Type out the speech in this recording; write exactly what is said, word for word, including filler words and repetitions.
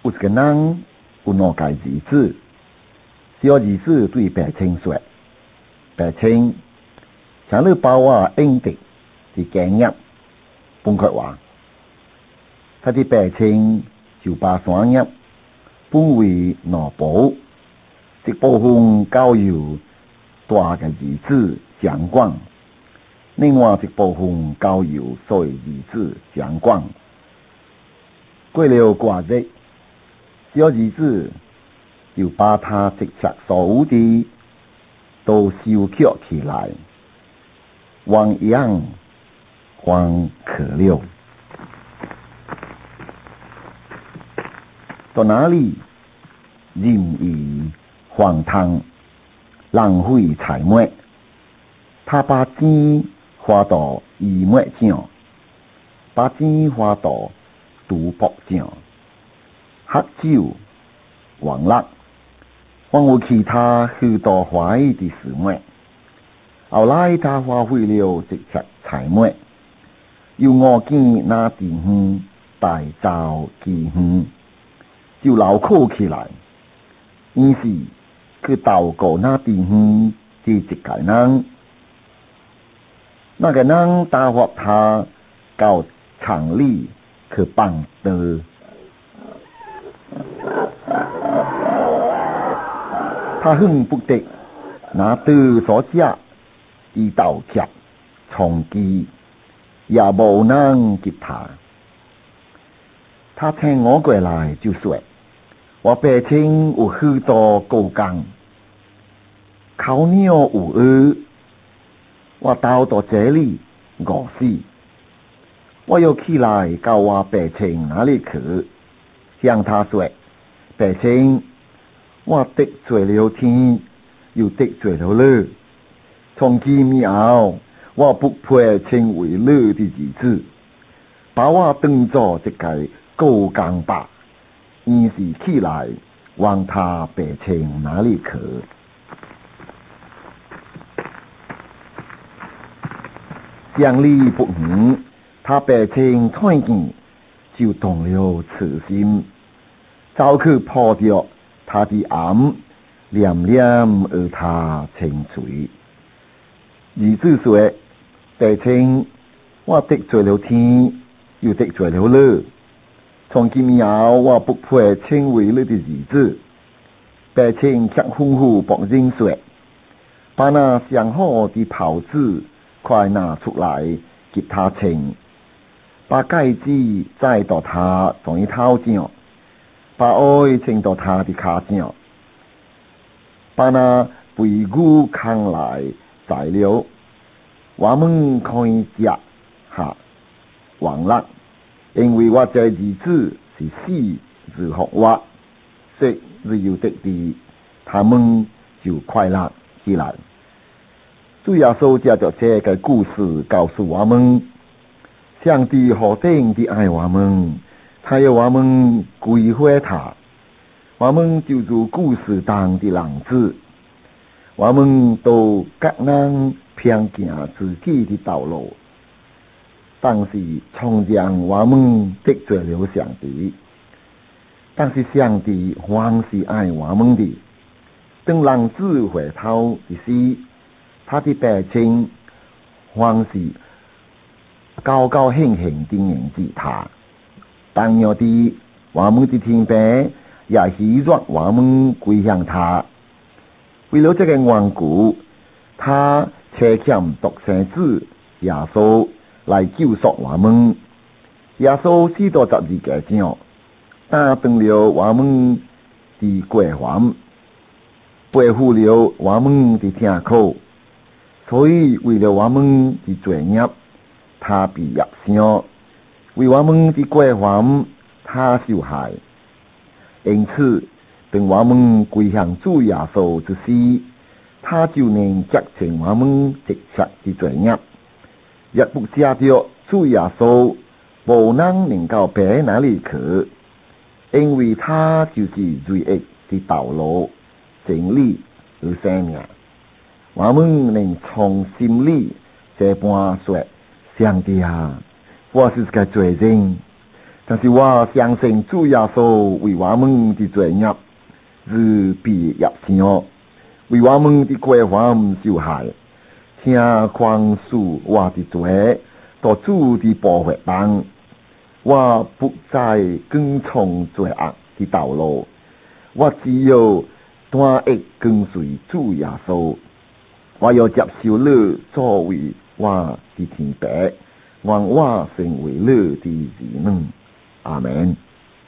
有一个人有两个儿子，小儿子对白青说：“白青，请你把我应得的家业分开我。”他的白青就把山业分为两部，一部分交由大个儿子掌管，另外一部分交由小儿子掌管。过了寡日，小儿子就把他直接所有的都收集起来，亡羊还可了。到哪里任意荒唐，浪费财物，他把钱花到医药上，把钱花到赌博上，喝酒玩乐，还有其他许多坏的事物。后来他花费了这些财物，又我见那地方大造其园，就牢靠起来。于是去祷告那地方的一个人，那个人打发他到城里去办的。他恨不得拿得所加的盗窃充饥，也无人给他。他听我过来就说：“我白青有许多高工，烤鸟有鹅，我到到这里饿死。我要起来到我白青那里去，向他说：白青，我得罪了天，又得罪了你。从今以后，我不配称为你的儿子，把我当作一个高工吧。”于是起来往他白青那里去。乡里不远，他白青看见就动了慈心，走去抱着他的眼，连连而他清水。儿子说：“白青，我得罪了天，又得罪了你。从今以后，我不配称为你的儿子。”白青却吩咐仆人说：“把那上好的袍子快拿出来给他穿，把戒指戴到他嘴头上，把爱穿到他的脚上，把那背骨扛来宰了，我们可以吃下玩乐。因为我这儿子是死是活我，死是有得的，他们就快乐起来。”主耶稣借着这个故事告诉我们，上帝何等的爱我们，他要我们归回他。我们就如故事当的浪子，我们都各人偏行自己的道路。但是从前我们得罪了上帝，但是上帝还是爱我们的。等浪子回头的时，他的白青还是高高兴兴的迎接他。同样的，我们的天父也希望我们归向他。为了这个缘故，他差遣独生子耶稣来救赎我们。耶稣死到十字架上，担当了我们的过犯，背负了我们的痛苦，所以为了我们的罪孽，他被压伤；为我们的过犯，他受害。因此，等我们归向主耶稣之时，他就能洁净我们一切的罪孽。也不借着主耶稣，无人能够白哪里去，因为他就是唯一的道路、真理和生命。我们能从心里这般说：上帝啊，我是个罪人， 但是我相信主耶稣为我们的罪孽是必入天，为我们的过犯受害，请宽恕我的罪，到主的保护中，我不再跟从罪恶的道路，我只要单一跟随主耶稣，我要接受你作为我的天父，让我成为你的儿女。阿门。